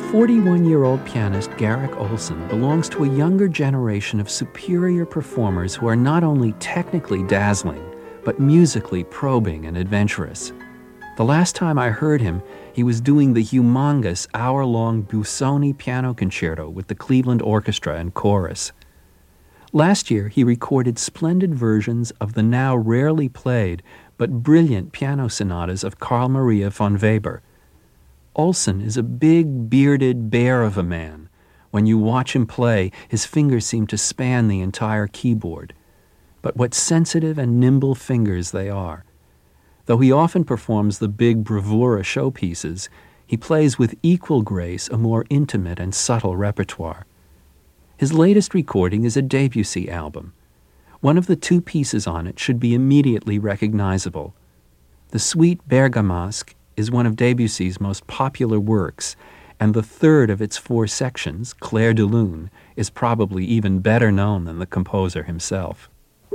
41-year-old pianist Garrick Ohlsson belongs to a younger generation of superior performers who are not only technically dazzling, but musically probing and adventurous. The last time I heard him, he was doing the humongous hour-long Busoni piano concerto with the Cleveland Orchestra and Chorus. Last year, he recorded splendid versions of the now rarely played but brilliant piano sonatas of Carl Maria von Weber. Ohlsson is a big, bearded bear of a man. When you watch him play, his fingers seem to span the entire keyboard. But what sensitive and nimble fingers they are. Though he often performs the big bravura showpieces, he plays with equal grace a more intimate and subtle repertoire. His latest recording is a Debussy album. One of the two pieces on it should be immediately recognizable. The Suite Bergamasque is one of Debussy's most popular works, and the third of its 4 sections, Clair de Lune, is probably even better known than the composer himself.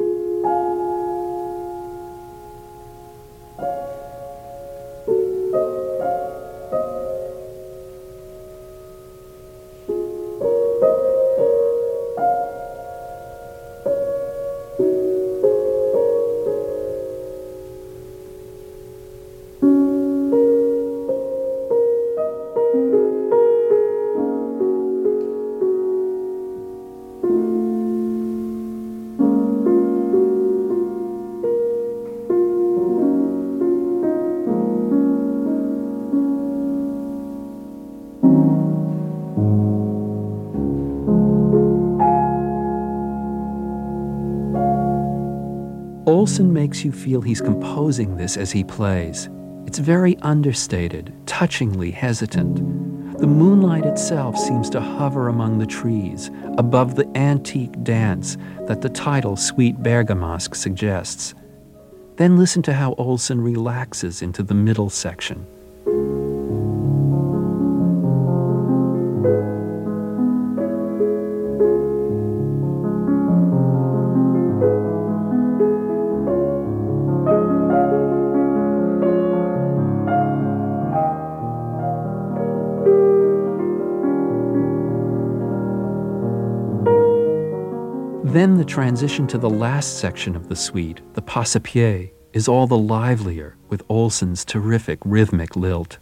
Ohlsson makes you feel he's composing this as he plays. It's very understated, touchingly hesitant. The moonlight itself seems to hover among the trees, above the antique dance that the title Suite Bergamasque suggests. Then listen to how Ohlsson relaxes into the middle section. Then the transition to the last section of the suite, the Passepied, is all the livelier with Ohlsson's terrific rhythmic lilt.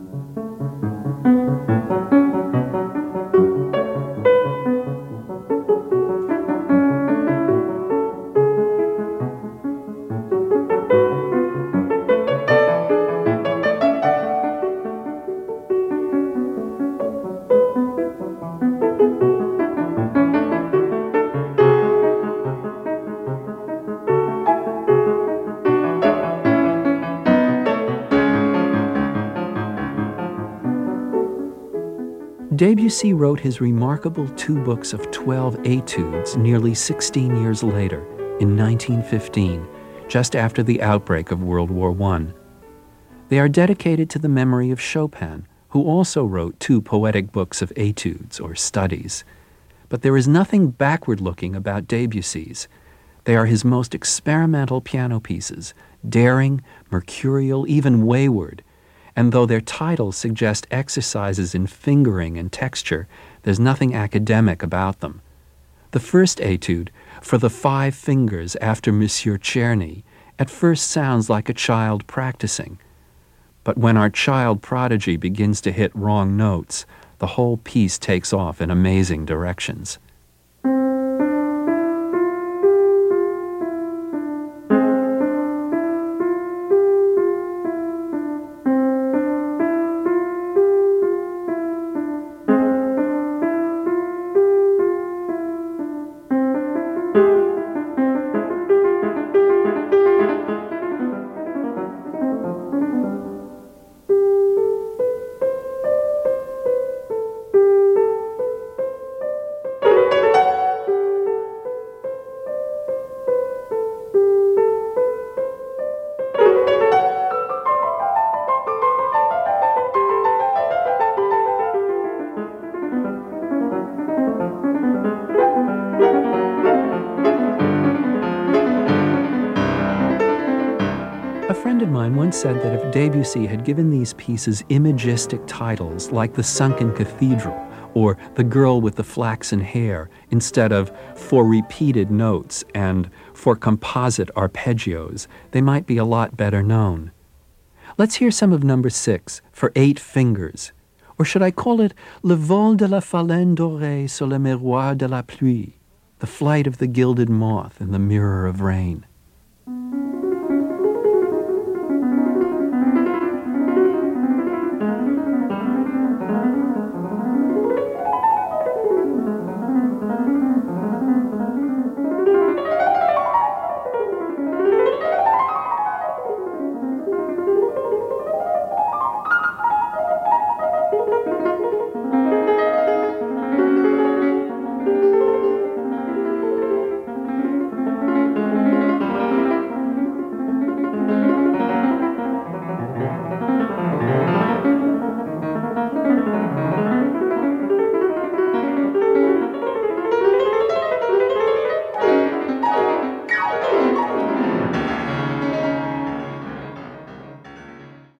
Debussy wrote his remarkable 2 books of 12 etudes nearly 16 years later, in 1915, just after the outbreak of World War I. They are dedicated to the memory of Chopin, who also wrote 2 poetic books of etudes, or studies. But there is nothing backward-looking about Debussy's. They are his most experimental piano pieces, daring, mercurial, even wayward. And though their titles suggest exercises in fingering and texture, there's nothing academic about them. The first etude, for the 5 fingers after Monsieur Czerny, at first sounds like a child practicing. But when our child prodigy begins to hit wrong notes, the whole piece takes off in amazing directions. said that if Debussy had given these pieces imagistic titles like The Sunken Cathedral or The Girl with the Flaxen Hair instead of For Repeated Notes and For Composite Arpeggios, they might be a lot better known. Let's hear some of number 6, For 8 Fingers. Or should I call it Le vol de la phalène dorée sur le miroir de la pluie, the flight of the gilded moth in the mirror of rain.